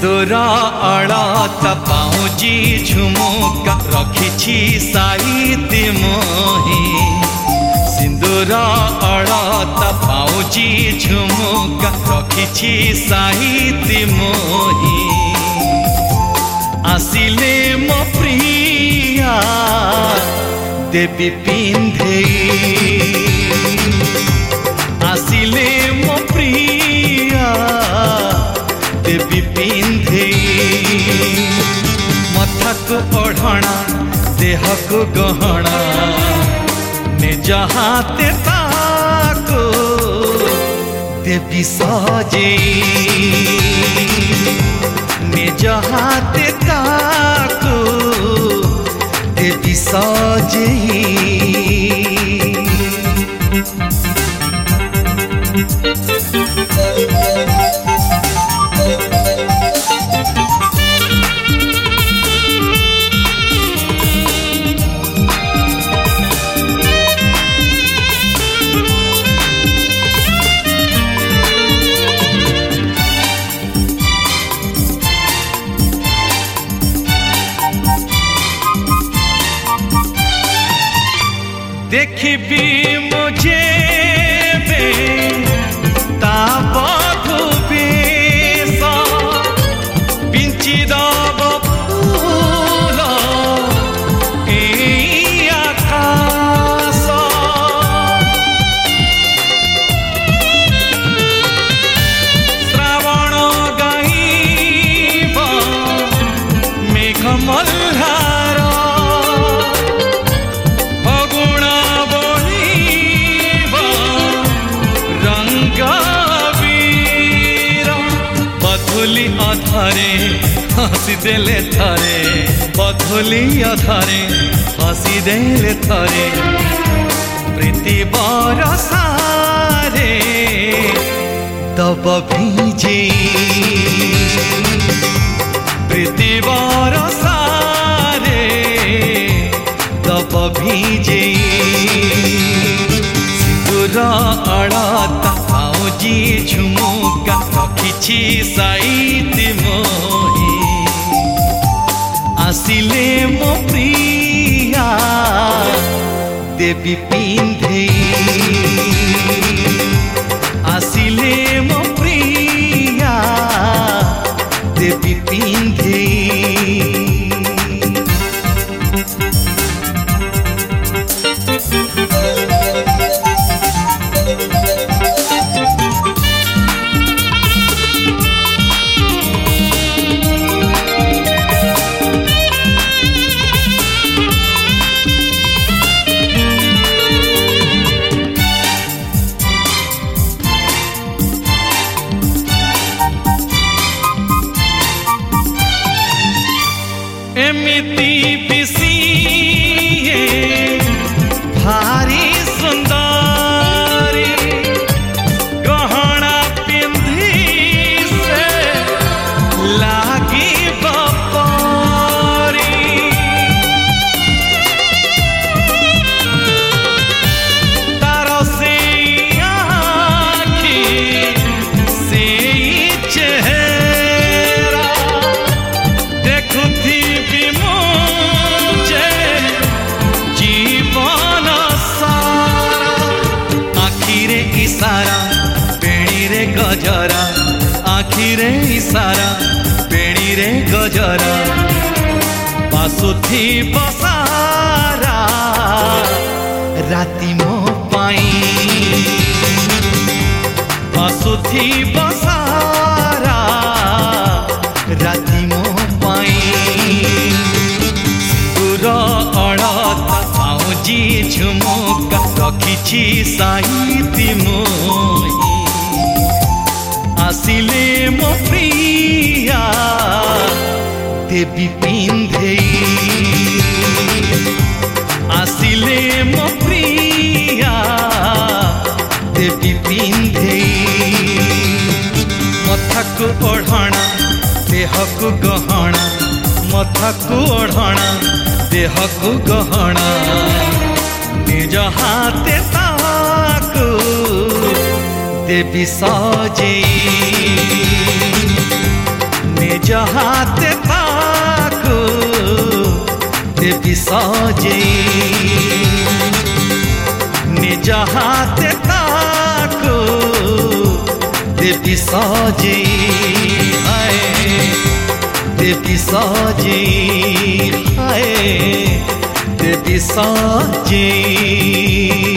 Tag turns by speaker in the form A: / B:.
A: सिंदूर अलता पाउजी झुमुका रखिछि साइति मोहि सिंदूर अलता पाउजी झुमुका रखिछि साइति मोहि आसिले मो प्रिया देवी पिंधेई आसिले मो प्रिया देवी पिंधेई मथा को ओढ़णा देह को गहना निज हाथे ताको देवी सजेई निज हाथे ताको देवी सजेई देखी मुझे पिंची दब फूल आकाश श्रावण गाइब मेघ मल्हार बधुली अधरे हसी देले थरे बधुली अधरे हसी देले थरे प्रीति बरसारे तब भीजे प्रीति बरसारे तब भीजे सिंदूर अलता पाउजी झुमुका रखिछि साइति मोहि आसिले मो प्रिया देवी पिंधेई आसिले मो प्रिया देवी पिंधेई एमिति बिसिए भारी सुंदरी गहना पिंधी से लागी बपरी तार से आँखी से चेहरा देखुथी इशारा बेणी रे गजरा आखिरे इशारा बेणी रे गजरा बासुथी बसारा राती मो पाई बासुथी बसारा राती मो पाई सिंदूर अलता पाउजी झुमुका रखिछि साइति मोहि आसिले मो प्रिया देवी पिंधेई आसिले मो प्रिया देवी पिंधेई मथा को ओढ़णा देह को गहना मथा को ओढ़णा देह को गहना निज हाथे ताको देवी सजेई निज हाथे ताकू देवी सजेई निज हाथे ताकू देवी सजेई हाय देवी सजेई हाय देवी सजेई।